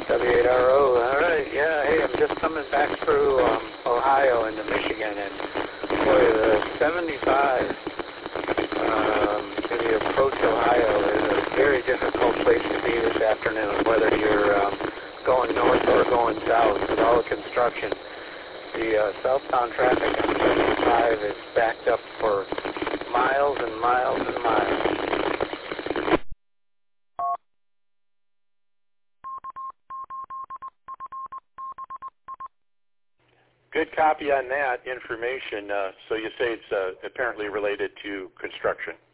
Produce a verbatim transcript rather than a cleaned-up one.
W eight R O, all right, yeah, hey, I'm just coming back through um, Ohio into Michigan, and boy, the seventy-five um, as you approach Ohio is a very difficult place to be this afternoon, whether you're um, going north or going south with all the construction. The uh, southbound traffic on seventy-five is backed up for miles and miles and miles. Good copy on that information. Uh, so you say it's uh, apparently related to construction.